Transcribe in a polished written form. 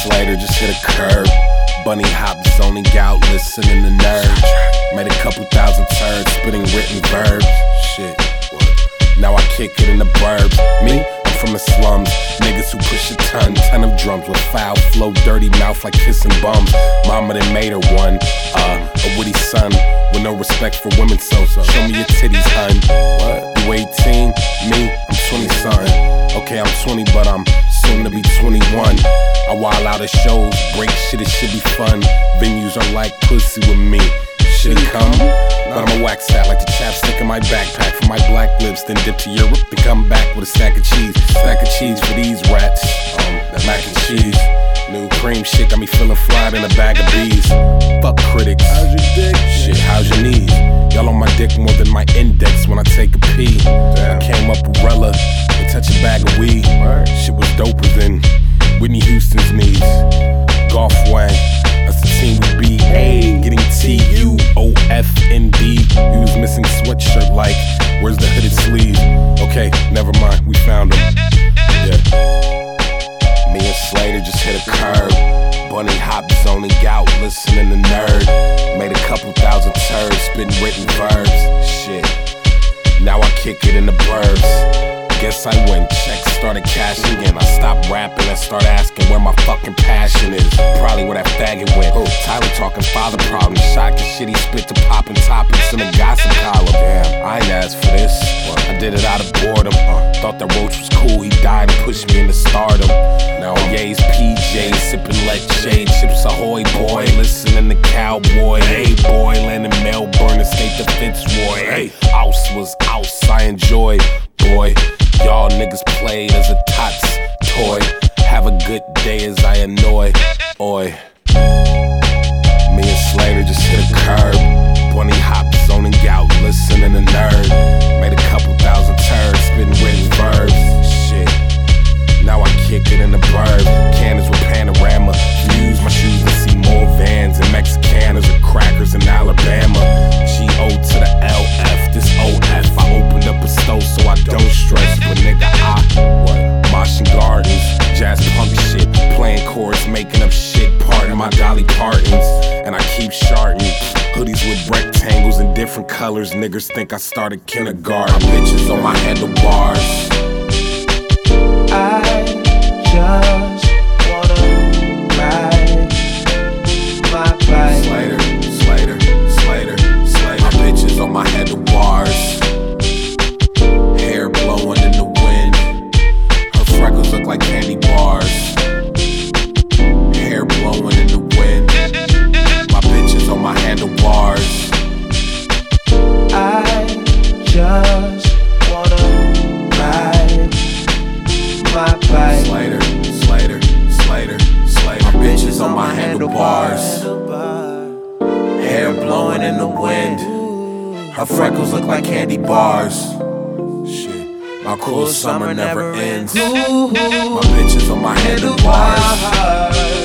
Slater just hit a curb. Bunny hop zoning out, listening to nerds. Made a couple thousand turds, spitting written verbs. Shit, now I kick it in the burbs. Me, I'm from the slums. Niggas who push a ton of drums with foul flow, dirty mouth like kissing bums. Mama done made her one, a witty son with no respect for women. So show me your titties, hun. What? You 18? Me, I'm 20 something. Okay, I'm 20, but I'm soon to be 21. I wild out at shows, break shit, it should be fun. Venues are like pussy with me. Should it come? But I'm a wax that like the chapstick in my backpack for my black lips. Then dip to Europe, then come back with a stack of cheese. Stack of cheese for these rats. That mac and cheese. New cream shit got me feeling fried in a bag of bees. Fuck critics. How's your dick? Shit, how's your knees? Y'all on my dick more than my index when I take a pee. I came up with Rella and touch a bag of weed. Shit was doper than Whitney Houston's knees. Golf Wang, that's the team we beat. Getting TUOFND. You was missing sweatshirt like, where's the hooded sleeve? Okay, never mind, we found him. Yeah. Me and Slater just hit a curb. Bunny hop zoning out, listening to nerd. Made a couple thousand turds, spitting written verbs. Shit, now I kick it in the burbs. Guess I win, checks started cashing in. I stopped rapping and started asking where my fucking passion is. Probably where that faggot went. Tyler talking father problems. Shot the shit he spit to popping topics in a gossip column. Damn, I ain't asked for this. I did it out of boredom. Thought that Roach was cool, he died and pushed me into stardom. Now Ye's PJ, sipping leche, Chips Ahoy boy, listening to Cowboy. Hey boy, landing Melbourne, escape the Fitzroy. Hey, Ouse was Ouse, I enjoy. Boy, y'all niggas played as a tots toy. Have a good day as I annoy. Oi. Me and Slater just hit a curb. Bunny hop zoning out, listening to nerd. Made a couple thousand turds, spitting written verbs. Shit. Now I kick it in the burb. Cannons with panorama. Views my shoes and see more vans and Mexicanas or crackers in Alabama. G-O to the LF, this OF. I opened up a stove so I don't stress. But nigga, Martian Gardens, jazz punk shit, playing chords, making up shit, pardon my Dolly Partons. And I keep sharting hoodies with rectangles in different colors. Niggas think I started kindergarten. Bitches on my handlebars. I just wanna ride my bike. Slater, Slater, Slater, Slater. My bitches on my handlebars. Hair blowing in the wind. Her freckles look like candy bars. Hair blowing in the wind. My bitches on my handlebars. I just wanna ride my bike. Slater, Slater, Slater, Slater. My bitches on my handlebars. Hair blowing in the wind. Her freckles look like candy bars. Shit, my cool summer never ends. My bitches on my handlebars.